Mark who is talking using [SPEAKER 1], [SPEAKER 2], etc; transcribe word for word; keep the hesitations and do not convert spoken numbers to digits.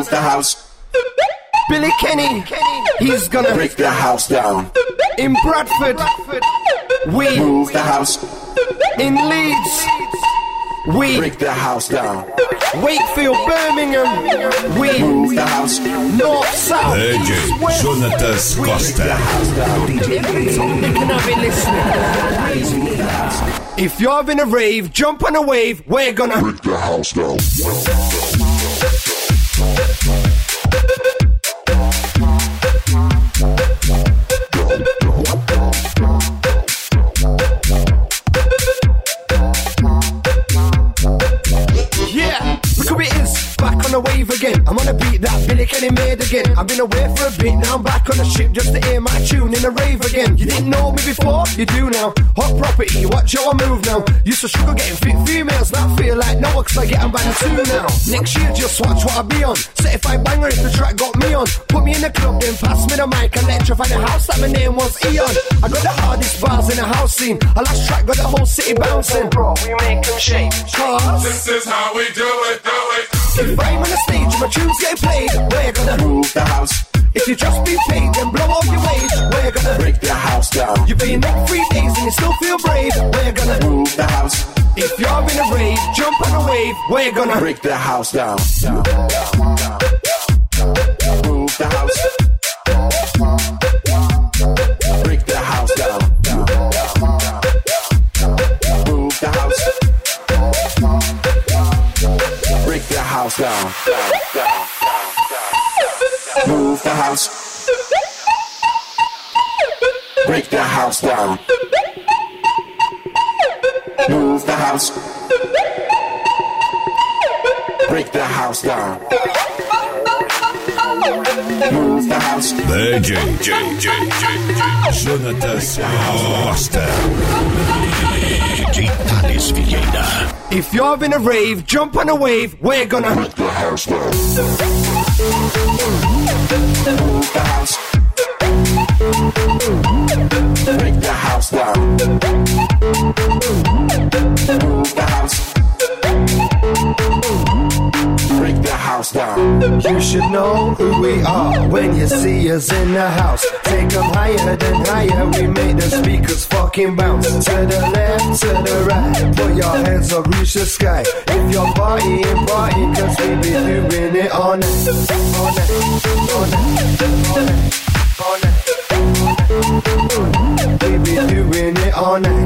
[SPEAKER 1] Move the house.
[SPEAKER 2] Billy Kenny, he's gonna
[SPEAKER 1] break the house down.
[SPEAKER 2] In Bradford, we
[SPEAKER 1] move the house.
[SPEAKER 2] In Leeds, we
[SPEAKER 1] break the house down.
[SPEAKER 2] Wakefield, Birmingham, we
[SPEAKER 1] move the house.
[SPEAKER 2] North, South,
[SPEAKER 3] D J Jonatas Costa.
[SPEAKER 2] If you're having a rave, jump on a wave, we're gonna
[SPEAKER 1] break the house down.
[SPEAKER 2] Wave again. I'm on a beat that Billy Kenny made again. I've been away for a bit, now I'm back on the ship just to hear my tune in a rave again. You didn't know me before, you do now. Hot property, watch how I move now. Used to struggle getting fit females, now I feel like no one cause I get them by the two now. Next year just watch what I be on. Certified banger if the track got me on. Put me in the club then pass me the mic. Electrify the house like my name was Eon. I got the hardest bars in the house scene. A last track got the whole city bouncing. Bro, we make them shake. Cause
[SPEAKER 4] this is how we do it, do it.
[SPEAKER 2] If I'm on the stage and my tunes get played, we're gonna
[SPEAKER 1] move the house.
[SPEAKER 2] If you just be paid, then blow all your wage, we're gonna
[SPEAKER 1] break the house down.
[SPEAKER 2] You've been up three days and you still feel brave, we're gonna
[SPEAKER 1] move the house.
[SPEAKER 2] If you're in a rave, jump on a wave, we're gonna
[SPEAKER 1] break the house down. down, down, down. Move the house. Break the house down. down, down, down. Move the house. Break the house down, down, down, down, down. Move the house. Break the house down. Move the house. Break the house down. Move the house.
[SPEAKER 3] D J, J, J, J, Jonatas Costa. D J Thales Vieira.
[SPEAKER 2] If you're in a rave, jump on a wave, we're gonna
[SPEAKER 1] break the house down. Move the house. Break the house down. Move the house. Break the house down.
[SPEAKER 2] You should know who we are when you see us in the house. Take them higher than higher, we make the speakers fucking bounce. To the left, to the right, put your hands up, reach the sky. If you're partying, party, cause we be doing it all night. All night, all night, all night, all night, all night. We be doing it all night.